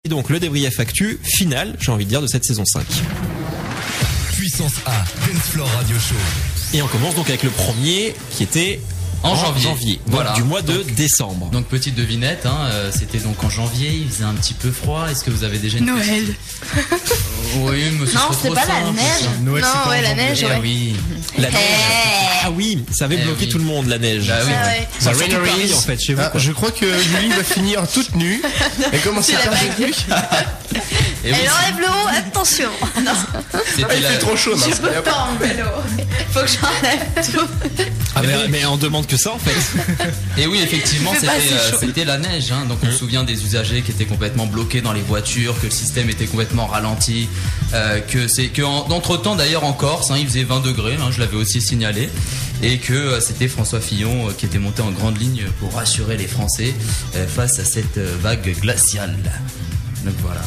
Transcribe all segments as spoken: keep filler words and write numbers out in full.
donc le débrief actu final, j'ai envie de dire, de cette saison cinq. Puissance A, Dance Floor Radio Show. Et on commence donc avec le premier qui était en, en janvier, janvier voilà. Du mois de donc, décembre. Donc petite devinette, hein, euh, c'était donc en janvier, il faisait un petit peu froid. Est-ce que vous avez déjà une Noël. petite... Oui, mais ce non, serait c'est trop pas simple, la neige. ça. Noël, non, ouais, la neige, ouais. Eh oui. La neige. Hey. Ah oui, ça avait Eh bloqué oui. tout le monde, la neige. Bah oui. Ah ouais. Ça surtout Paris, en fait, chez vous. Ah, quoi. je crois que Julie va finir toute nue et commencer à C'est la faire des bague. trucs. Et oui, Elle enlève le haut, attention. Non, c'était Ah, il la- fait trop chaud, je mince. peux pas enlever le haut. Faut que j'enlève tout. Ah, mais, mais on demande que ça en fait. Et oui, effectivement, Il fait c'était, pas assez euh, chaud. c'était la neige. Hein. Donc, on se souvient des usagers qui étaient complètement bloqués dans les voitures, que le système était complètement ralenti, euh, que c'est que en- d'entre-temps, d'ailleurs, en Corse, hein, il faisait vingt degrés. Hein, je l'avais aussi signalé, et que euh, c'était François Fillon euh, qui était monté en grande ligne pour rassurer les Français euh, face à cette euh, vague glaciale. Donc voilà.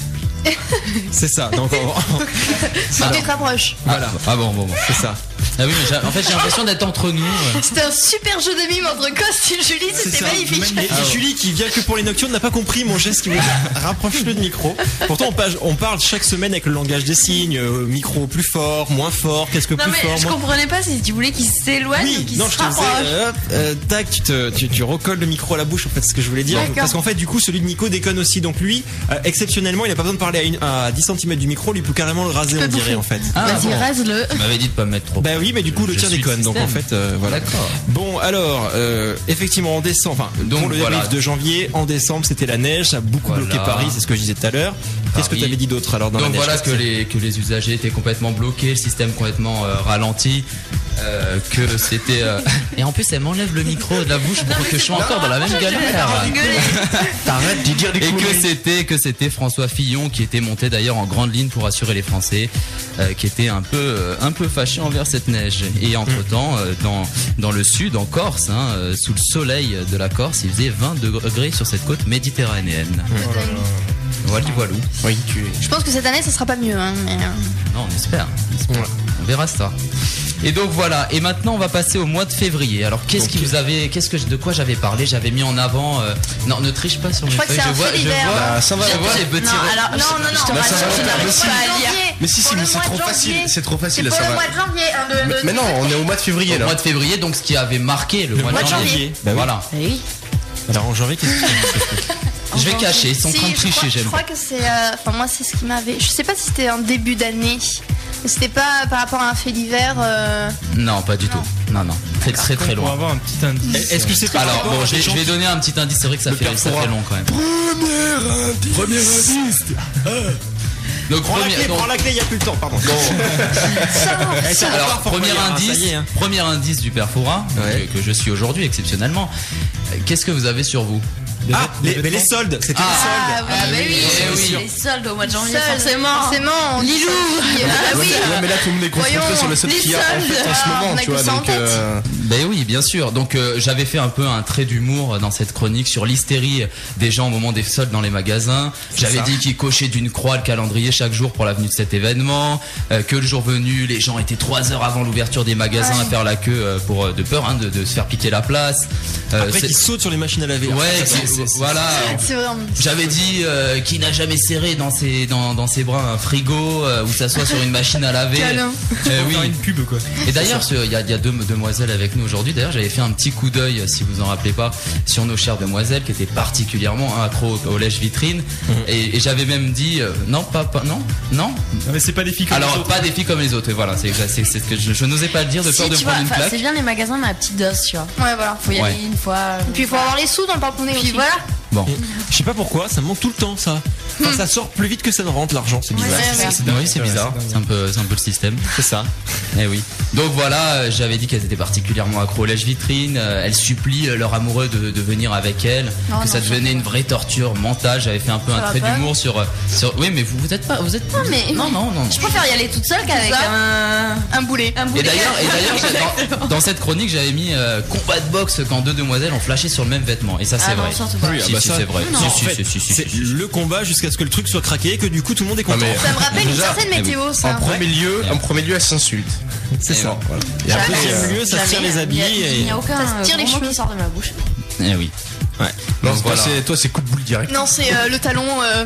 C'est ça. Donc on- Ça tu te rapproches. voilà. Ah bon, bon, bon. C'est ça. Ah oui, mais j'ai- en fait, j'ai l'impression d'être entre nous. euh. C'était un super jeu de mime entre Coste et Julie, C'est c'était ça. magnifique. Et, et Julie qui vient que pour les nocturnes n'a pas compris mon geste qui me dit rapproche-le de micro. Pourtant on, page- on parle chaque semaine avec le langage des signes, euh, micro plus fort, moins fort, qu'est-ce que Non plus mais fort, je moins... comprenais pas si tu voulais qu'il s'éloigne ou Oui, qu'il non, se je te disais, rapproche. euh, hop, euh, tac, tu, te, tu, tu recolles le micro à la bouche, en fait, c'est ce que je voulais dire. D'accord. Parce qu'en fait, du coup, celui de Nico déconne aussi. Donc lui, euh, exceptionnellement, il n'a pas besoin de parler à, une, à dix centimètres du micro, lui, il peut carrément le raser, on dirait, en fait. Ah, Vas-y, bon. rase-le. Tu m'avais dit de pas me mettre trop. Bah oui, mais du coup, le Je tien suis déconne. le Donc en système. fait, euh, voilà. D'accord. Bon, alors, euh, effectivement, en décembre, enfin, Donc, pour le voilà. débrief de janvier, en décembre, c'était la neige, ça a beaucoup Voilà. bloqué Paris, c'est ce que je disais tout à l'heure. Qu'est-ce que Paris. tu avais dit d'autre alors dans Donc la neige? voilà Qu'est-ce que c'est les, que les usagers étaient complètement bloqués, le système complètement euh, ralenti, euh, que c'était... euh, Et en plus elle m'enlève le micro de la bouche pour que je sois encore dans la même galère. T'arrêtes d'y dire des Et que conneries. c'était que c'était François Fillon qui était monté d'ailleurs en grande ligne pour assurer les Français, euh, qui était un peu euh, un peu fâché envers cette neige. Et entre temps, dans dans le sud, en Corse, hein, euh, sous le soleil de la Corse, il faisait vingt degrés sur cette côte méditerranéenne. Voilà, voilà. Oui, tu Je pense que cette année ça sera pas mieux hein, mais... Non, on espère. On, espère. On verra ça. Et donc voilà. Et maintenant, on va passer au mois de février. Alors, qu'est-ce Donc, qui vous avait, qu'est-ce que de quoi j'avais parlé J'avais mis en avant. euh, Non, ne triche pas sur mes Je crois que feuilles. c'est un vois, fait je d'hiver. vois, Bah, ça va, je ça vois va. les petits. Non, re- alors, non, non, non, Bah, ça va, tu ça va, n'arrives mais si. pas à lire. Mais si, si, Pour mais le c'est mois trop de facile, janvier. c'est trop facile, C'est là, pour ça le va. mois de janvier. hein, le- le- Mais non, on est au mois de février Au là. mois de février, donc ce qui avait marqué le, mois, mois de de janvier. janvier. Bah oui. Voilà. Oui. Alors en janvier, qu'est-ce que tu Je vais cacher. Ils sont en Si, train de je tricher. crois- Je J'aime crois pas. que c'est. euh, Enfin, moi, c'est ce qui m'avait. Je sais pas si c'était en début d'année. Mais c'était pas par rapport à un fait d'hiver. euh, Non, pas du tout. Non, non. Très très très Pour loin. avoir un petit indice. Est-ce que c'est pas Alors rapport bon, à je des vais, je gens vais qui- donner un petit indice. C'est vrai que ça Le fait ça perfora. fait long quand même. Premier indice. Premier indice. Donc Prends la premier. clé, donc- prends la clé, il n'y a plus le temps, pardon. Eh, ça va Alors, pas, Fort premier Boyard, hein, indice, ça y est, hein. premier indice du Perfora, Ouais. que, que je suis aujourd'hui exceptionnellement. Euh, Qu'est-ce que vous avez sur vous? Ah, les, mais les soldes, c'était Ah, les soldes. oui, oui, oui, oui. Les soldes au mois de janvier. Soldes, Forcément. Forcément. Lilou. Ah oui. Ouais, mais là tout le monde est concentré Voyons, sur le set les qu'il y a en fait soldes, en ce ah, moment, on a tu que vois. ça en Donc, tête. euh, Ben oui, bien sûr. Donc euh, j'avais fait un peu un trait d'humour dans cette chronique sur l'hystérie des gens au moment des soldes dans les magasins. J'avais ça. dit qu'ils cochaient d'une croix le calendrier chaque jour pour la venue de cet événement, euh, que le jour venu, les gens étaient trois heures avant l'ouverture des magasins Ouais. à faire la queue euh, pour euh, de peur hein, de, de se faire piquer la place. Euh, Après, c'est- ils sautent sur les machines à laver. ouais, Enfin, c'est- c'est- c'est- voilà. C'est vrai. J'avais dit euh, qui n'a jamais serré dans ses dans, dans ses bras un frigo euh, ou s'assoit sur une machine à laver. Câlin. Euh, oui. Faire une pub quoi. Et d'ailleurs, ce- il y a, il y a deux demoiselles avec nous aujourd'hui. D'ailleurs, j'avais fait un petit coup d'œil, si vous en rappelez pas, sur nos chères demoiselles qui étaient particulièrement hein, accros au, au lèche-vitrine. Et, et j'avais même dit euh, non, pas, pas non, non. Non mais c'est pas des filles comme les Alors autres. pas des filles comme les autres. Et voilà, c'est c'est c'est ce que je, je n'osais pas le dire de peur Si, de tu vois, prendre une enfin, claque. c'est bien les magasins, mais à petite dose, tu vois. Ouais, voilà. Faut y Ouais. aller une fois. Et puis il faut avoir les sous dans le porte-monnaie Puis aussi. voilà. Bon, Je sais pas pourquoi, ça monte tout le temps, ça. Enfin, ça sort plus vite que ça ne rentre, l'argent, c'est bizarre. Ouais, c'est ouais. c'est- oui, c'est bizarre. C'est un peu c'est un peu le système. C'est ça. Eh oui. Donc voilà, euh, j'avais dit qu'elles étaient particulièrement accro au lèche-vitrine. Euh, elles supplient euh, leur amoureux de, de venir avec elles, Non, que ça non, devenait ça une vraie torture mentale. J'avais fait un peu Ça un va trait pas. d'humour sur, euh, sur. Oui, mais vous vous êtes pas, vous êtes. Non, mais- non, non, non. non. Je préfère y aller toute seule qu'avec ça. un. Un boulet. Un Et boulet. d'ailleurs, et d'ailleurs, j'ai- dans, dans cette chronique, j'avais mis euh, combat de boxe quand deux demoiselles ont flashé sur le même vêtement. Et ça, c'est Ah non, vrai. surtout pas. Oui, ah Si, bah si, ça- c'est vrai. Non, Si, en si, fait, si, si, si, c'est si, si. le combat jusqu'à ce que le truc soit craqué et que du coup tout le monde est Ah, content. mais- Ça me rappelle une Déjà, certaine eh oui. météo, en ça. premier lieu, Ouais. en premier lieu, elle s'insulte. C'est Et ça. bon, Voilà. Et après, Jamais, c'est euh, mieux, ça se tire jamais. les habits Il y a- Il n'y et. a aucun Ça se tire les gros mot cheveux. qui sort de ma bouche. Eh oui. Ouais. Non, Donc c'est pas- voilà. c'est- toi, c'est coup de boule direct. Non, c'est euh, le talon. euh,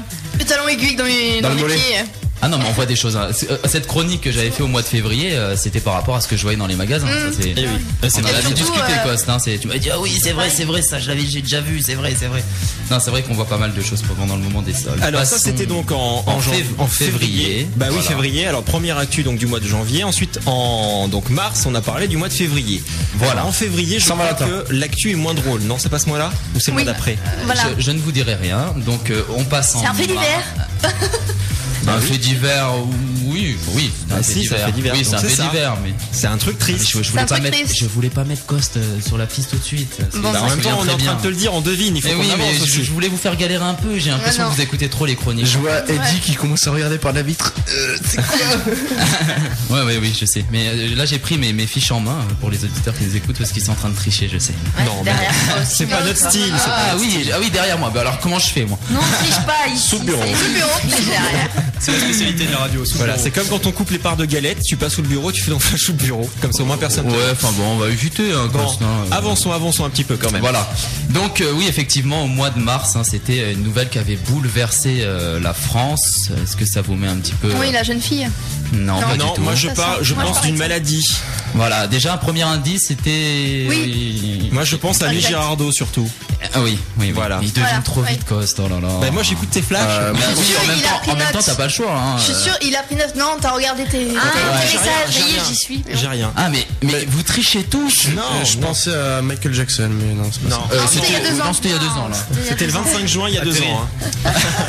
Le talon aiguille dans les, Dans dans le les mollet. pieds. Ah non, mais on voit des choses. hein. C'est- euh, Cette chronique que j'avais fait au mois de février, euh, c'était par rapport à ce que je voyais dans les magasins. Ça, c'est... Eh oui. On en Et avait surtout, discuté, euh, Coste. Hein, c'est... Tu m'as dit, ah oui, c'est vrai, c'est vrai, ça, je l'avais, j'ai déjà vu, c'est vrai, c'est vrai. Non, c'est vrai qu'on voit pas mal de choses pendant le moment des soldes. Alors ça Passons- c'était donc en, en jan- fév- en février. Bah oui, Voilà. février. Alors première actu donc du mois de janvier. Ensuite en donc mars, on a parlé du mois de février. Voilà. Alors, en février, je crois Saint-Valentin. que l'actu est moins drôle. Non, c'est pas ce mois-là ou c'est le Oui. mois d'après? Voilà. Je, je ne vous dirai rien. Donc euh, on passe en. C'est un fait mars. divers. Un fait divers, oui, oui. c'est un Ah fait si, c'est un fait divers, Oui, donc c'est un c'est fait ça. divers, mais. C'est un truc Mais triste. Je, je voulais un pas truc mettre, triste. je voulais pas mettre Coste euh, sur la piste tout de suite. C'est- Bon, je Bah, en me même temps, souviens on est très en train bien. de te le dire, on devine. Il faut Mais qu'on oui, mais avance je, aussi. je voulais vous faire galérer un peu. J'ai l'impression non. que vous écoutez trop les chroniques. Je vois Eddie Ouais. qui commence à regarder par la vitre. Euh, c'est quoi? Ouais, ouais, oui, je sais. Mais euh, là, j'ai pris mes, mes fiches en main euh, pour les auditeurs qui nous écoutent parce qu'ils sont en train de tricher, je sais. Ouais, Non, mais- derrière toi aussi. C'est pas notre ça. style. c'est pas Ah notre oui, style. ah oui, derrière moi. Bah alors, comment je fais moi Non, on triche pas ici. Sous le bureau. C'est le bureau qui triche derrière. C'est la spécialité de la radio. sous Voilà, le- c'est comme quand on coupe les parts de galettes, tu passes sous le bureau, tu fais donc sous le bureau. Comme ça au moins personne. te- Ouais, enfin bon, on va éviter. Hein, Bon, Coste, hein, euh. avançons, avançons un petit peu quand même. Voilà. Donc euh, oui, effectivement, au mois de mars, hein, c'était une nouvelle qui avait bouleversé euh, la France. Est-ce que ça vous met un petit peu Oui, la jeune fille. Non, Non, pas Non, du tout. moi je Ça parle, sent- je moi, je pense parlais d'une de ça. maladie. Voilà. Déjà, un premier indice, c'était. Oui. Moi je pense à Annie Exact. Girardot surtout. Ah oui, oui, oui. Voilà. Il devient Voilà, trop oui. vite, Coste. Oh là là. Bah, moi j'écoute tes flashs. Euh, Bah Je suis oui, sûre, en même il a temps, pris en même note. temps, t'as pas le choix. Hein. Je suis sûre, il a pris neuf. Non, t'as regardé tes, tes- Ah, tes tes j'ai messages. rien, j'ai Ça y est, rien. j'y suis. J'ai rien. Ah mais mais vous trichez tous. Non, Euh, je non. pensais à Michael Jackson, mais non, c'est pas Non. ça. Euh, Non, c'était il y a deux non, ans. c'était il y a deux ans là. C'était le vingt-cinq juin il y a deux ans. hein.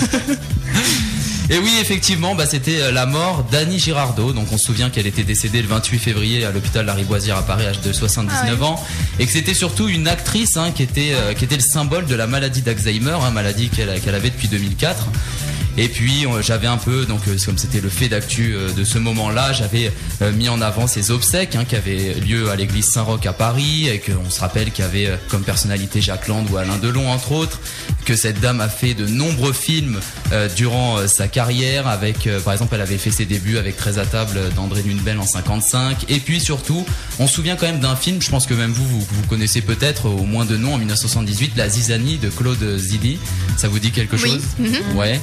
Et oui, effectivement, bah, c'était euh, la mort d'Annie Girardot. Donc on se souvient qu'elle était décédée le vingt-huit février à l'hôpital Lariboisière à Paris, à l'âge de soixante-dix-neuf Ah ans, et que c'était surtout une actrice hein, qui était euh, qui était le symbole de la maladie d'Alzheimer, hein, maladie qu'elle qu'elle avait depuis deux mille quatre. Et puis euh, j'avais un peu, donc euh, comme c'était le fait d'actu euh, de ce moment-là, j'avais euh, mis en avant ses obsèques hein, qui avaient lieu à l'église Saint-Roch à Paris, et qu'on se rappelle qu'il y avait euh, comme personnalité Jacques Land ou Alain Delon entre autres, que cette dame a fait de nombreux films euh, durant euh, sa carrière, avec euh, par exemple elle avait fait ses débuts avec Très à table euh, d'André Lunebel en cinquante-cinq, et puis surtout on se souvient quand même d'un film, je pense que même vous vous, vous connaissez peut-être au moins de nom, en mille neuf cent soixante-dix-huit, La Zizanie de Claude Zidi. Ça vous dit quelque Oui. chose? Mhm. Ouais.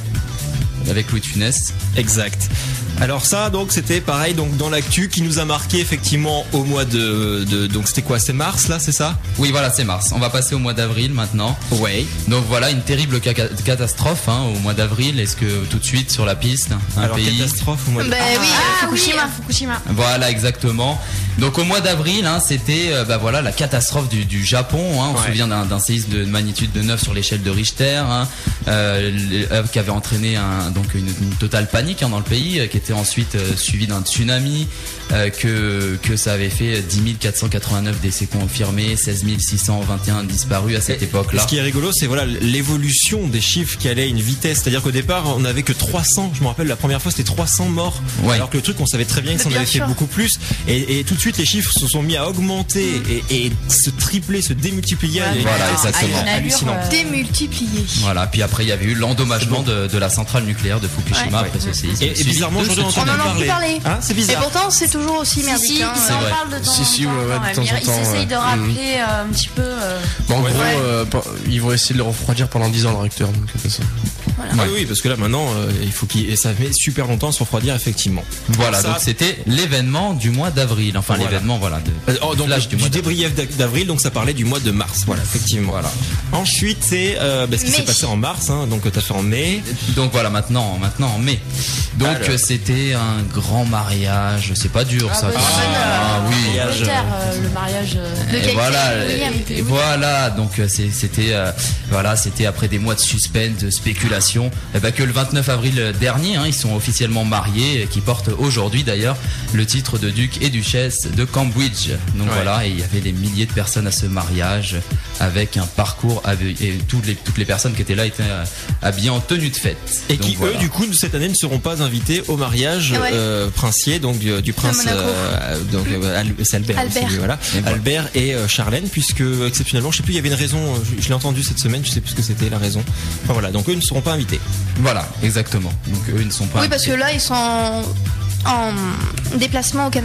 Avec Louis de Funès. Exact. Alors ça, donc c'était pareil, donc dans l'actu qui nous a marqué effectivement au mois de, de donc c'était quoi, c'est mars là, c'est ça? Oui, voilà, c'est mars. On va passer au mois d'avril maintenant. Ouais. Donc voilà, une terrible caca- catastrophe hein, au mois d'avril. Est-ce que tout de suite sur la piste, un Alors pays. catastrophe au mois de Ben oui, Ah oui, Fukushima. Fukushima. Voilà, exactement. Donc au mois d'avril, hein, c'était euh, bah voilà la catastrophe du, du Japon. Hein, on Ouais. se souvient d'un d'un séisme de magnitude de neuf sur l'échelle de Richter, hein, euh, le- euh, qui avait entraîné un, donc une, une totale panique hein, dans le pays, euh, qui était ensuite euh, suivi d'un tsunami, euh, que que ça avait fait dix mille quatre cent quatre-vingt-neuf décès confirmés, seize mille six cent vingt et un disparus à cette Et époque-là. ce qui est rigolo, c'est voilà l'évolution des chiffres qui allaient à une vitesse. C'est-à-dire qu'au départ, on n'avait que trois cents. Je me rappelle la première fois, c'était trois cents morts. Ouais. Alors que le truc, on savait très bien que Mais ça en bien avait fait sûr. beaucoup plus. Et, et tout de suite, les chiffres se sont mis à augmenter et, et se tripler, se démultiplier. Ouais, Et- Voilà, alors, exactement. à une allure, Hallucinant. euh, Démultiplié. Voilà, puis après il y avait eu l'endommagement C'est de, de la centrale nucléaire de Fukushima Ouais. après ce séisme. Et, et Suivi bizarrement, de aujourd'hui, on ce entend On en plus a plus parler. parlé. Hein, c'est Et bizarre. pourtant, c'est toujours aussi Si, merdique. si, hein. ils C'est en vrai. parlent de temps Si, en si, temps. ouais, ouais, de quand même. temps en Ils temps, essayent ouais. de rappeler euh, un petit peu. euh, Bon, en Ouais. gros, Ouais. euh, pas- ils vont essayer de le refroidir pendant dix ans le réacteur. Donc, c'est ça. Oui, oui, parce que là maintenant, euh, il faut qu'il et ça met super longtemps à se refroidir effectivement. Voilà, Ça- donc c'était l'événement du mois d'avril. Enfin, Voilà. l'événement, voilà. De, Euh, oh, donc flash du, du mois d'avril. débrief d'ac- d'avril, donc ça parlait du mois de mars. Voilà, effectivement. Voilà. Ensuite, c'est euh, bah, ce qui Mai. s'est passé en mars. Hein, donc t'as fait en mai. Donc voilà, maintenant, maintenant en mai. Donc Alors. euh, c'était un grand mariage. C'est pas dur, Ah, ça. bah, quand c'est même. bonne, Ah, euh, oui. mariage, Angleterre, euh, le mariage. euh, De Et quel voilà, pays, et- William et voilà. Donc euh, c'est- c'était, euh, voilà, c'était après des mois de suspense, de spéculation, eh ben, que le vingt-neuf avril dernier, hein, ils sont officiellement mariés, et qui portent aujourd'hui d'ailleurs le titre de duc et duchesse de Cambridge. Donc Ouais. voilà, et il y avait des milliers de personnes à ce mariage, avec un parcours avec- et toutes les toutes les personnes qui étaient là étaient euh, habillées en tenue de fête. Et Donc qui voilà. eux, du coup, cette année, ne seront pas invités au mariage Ah ouais. euh, princier, donc du, du prince, Monaco. euh, donc euh, Al- c'est Albert, Albert. aussi, voilà, Et voilà. Albert et euh, Charlène, puisque exceptionnellement, je sais plus, il y avait une raison, euh, je, je l'ai entendu cette semaine, je sais plus ce que c'était la raison. Enfin voilà, donc eux ne seront pas invités. Voilà, exactement. Donc eux ils ne sont pas Oui, parce que invités. là, ils sont en, en déplacement au Canada.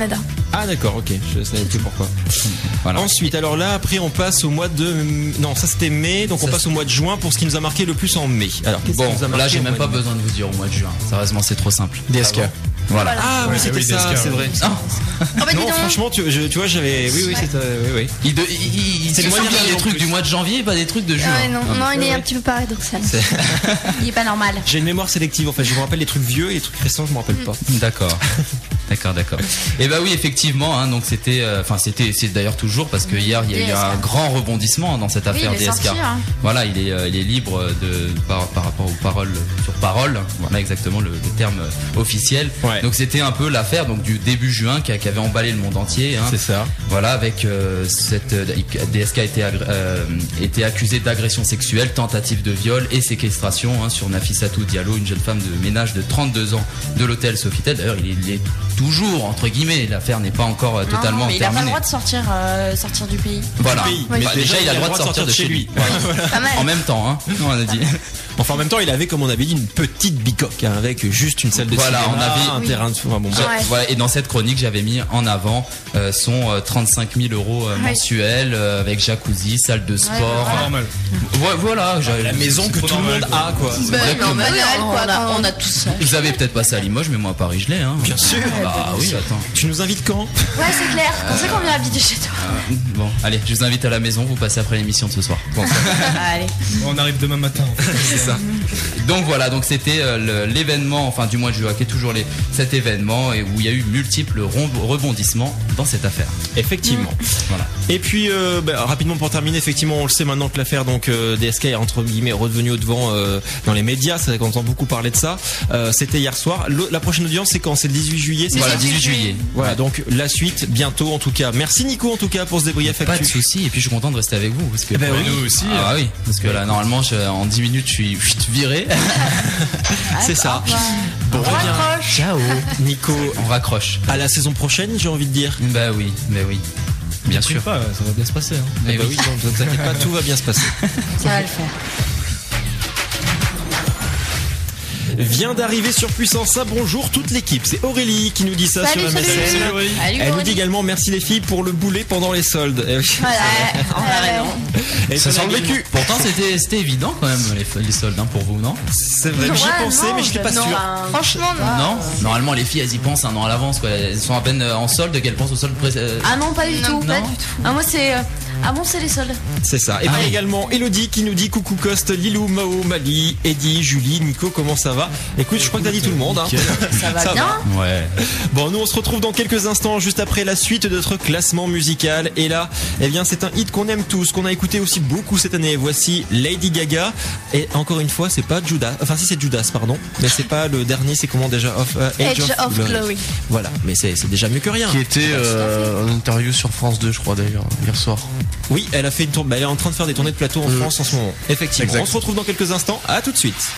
Ah d'accord, ok, je savais plus pourquoi. Voilà. Ensuite, alors là, après, on passe au mois de... Non, ça c'était mai, donc on Ça, passe au mois de juin pour ce qui nous a marqué le plus en mai. Alors, qu'est-ce Bon, qui nous a marqué là j'ai au même mois pas de mai besoin de vous dire au mois de juin. Sérieusement, c'est trop simple. D S K. Voilà. Ah oui, Ouais, c'était oui, ça, D S K, c'est vrai. Ah, Oh bah dis Non, donc. franchement, tu, je- tu vois, j'avais... Oui, oui, c'était... Oui, oui. il, de, il, il, il C'est se le mois souvient dernier, des en trucs plus. du mois de janvier, pas des trucs de juin. Ah ouais, non, Ah, non, il ouais, est ouais. un petit peu paradoxal. Il est pas normal. J'ai une mémoire sélective, en fait. Je me rappelle les trucs vieux et les trucs récents, je me rappelle pas. D'accord. D'accord, d'accord. Et bah oui, effectivement, hein, donc c'était, euh, enfin c'était, c'est d'ailleurs toujours parce que hier il y a eu D S K. un grand rebondissement dans cette Oui, affaire il est D S K. sorti, hein. Voilà, il est, euh, il est libre de par, par rapport aux paroles sur parole. Voilà exactement le, le terme euh, officiel. Ouais. Donc c'était un peu l'affaire donc du début juin qui, a- qui avait emballé le monde entier. Hein. C'est ça. Voilà, avec euh, cette euh, D S K a été, agré- euh, été accusé d'agression sexuelle, tentative de viol et séquestration hein, sur Nafissatou Diallo, une jeune femme de ménage de trente-deux ans de l'hôtel Sofitel. D'ailleurs, il est, il est toujours entre guillemets, l'affaire n'est pas encore euh, Non, totalement non, mais il a pas le terminée. droit de sortir, euh, sortir du pays. Voilà. Du pays. Bah, Mais déjà, il a le droit de sortir de chez lui. Voilà. Pas mal. En même temps, hein. On a dit. Enfin, en même temps, il avait, comme on avait dit, une petite bicoque, hein, avec juste une salle de Voilà, cinéma, on avait- un oui. terrain de... Enfin, bon, Je- bref. Ouais. Voilà, et dans cette chronique, j'avais mis en avant euh, son euh, trente-cinq mille euros euh, Ouais. mensuels euh, avec jacuzzi, salle de sport. voilà. Normal. Ouais, voilà, j'ai- La maison que trop tout le monde normal, a, quoi. Bah, Exactement. non, banal, on, quoi, a, quand- on a tous ça. Vous avez peut-être passé à Limoges, mais moi à Paris, je l'ai. Hein. Bien sûr. Bah oui, attends. Tu nous invites quand? Ouais, c'est clair. Quand c'est qu'on vient habiter chez toi? Bon, allez, je vous invite à la maison, vous passez après l'émission de ce soir. Bon, Allez. On arrive demain matin. en fait. c'est ça. Donc voilà, donc c'était euh, le- l'événement, enfin du mois de juin, qui est toujours les, cet événement et où il y a eu multiples rom- rebondissements dans cette affaire. Effectivement. Voilà. Et puis euh, bah, rapidement pour terminer, effectivement, on le sait maintenant que l'affaire donc euh, D S K est entre guillemets redevenue au devant euh, dans les médias. C'est vrai qu'on entend beaucoup parler de ça. Euh, C'était hier soir. Le- la prochaine audience, c'est quand? C'est le dix-huit juillet. c'est Voilà, ça dix-huit juillet. Voilà, donc la suite bientôt en tout cas. Merci Nico en tout cas pour ce débrief Pas de actu. soucis, et puis je suis content de rester avec vous parce que Eh ben oui. Nous aussi. Ah oui, parce que là normalement je- en dix minutes je suis chut, viré. C'est ça. Bon, On eh bien, raccroche. ciao Nico. On raccroche. À la saison prochaine, j'ai envie de dire. Bah oui, bah oui. Bien sûr. Pas, ça va bien se passer. Hein. Eh Eh bah oui. oui, donc, ne t'inquiète pas, tout va bien se passer. Ça va le faire. Vient d'arriver sur Puissance un bonjour toute l'équipe. C'est Aurélie qui nous dit ça Salut, sur la salut. message. Salut, Aurélie. Salut, Elle nous Aurélie. dit également merci les filles pour le boulet pendant les soldes. Eh oui. Voilà. En vrai, Euh, non. Et Ça on a sent le également- vécu. Pourtant c'était c'était évident quand même les, les soldes hein, pour vous, non? C'est vrai, j'y Ouais, pensais, non, mais je n'étais pas non, sûr. ben, Franchement, non. Non, normalement les filles elles y pensent un an à l'avance quoi. Elles sont à peine euh, en solde qu'elles pensent au solde pré- euh, Ah non, pas du Non, tout. pas non. du tout. Ah, moi, c'est. euh, Ah bon, c'est les soldes. C'est ça. Et Ah puis oui. également Elodie qui nous dit coucou Coste, Lilou, Mao, Mali, Eddie, Julie, Nico, comment ça va? Écoute, je crois que t'as dit tout le monde. Hein. Ça va Ça bien. Ouais. Bon, nous on se retrouve dans quelques instants, juste après la suite de notre classement musical. Et là, eh bien, c'est un hit qu'on aime tous, qu'on a écouté aussi beaucoup cette année. Voici Lady Gaga. Et encore une fois, c'est pas Judas. Enfin, si c'est Judas, pardon. Mais c'est pas le dernier. C'est comment déjà? Of, euh, Edge of Glory. Voilà. Mais c'est c'est déjà mieux que rien. Qui était euh, en interview sur France deux, je crois d'ailleurs, hier soir. Oui, elle a fait une tournée. Elle est en train de faire des tournées de plateau en Mm. France en ce moment. Effectivement. Exact. On se retrouve dans quelques instants. À tout de suite.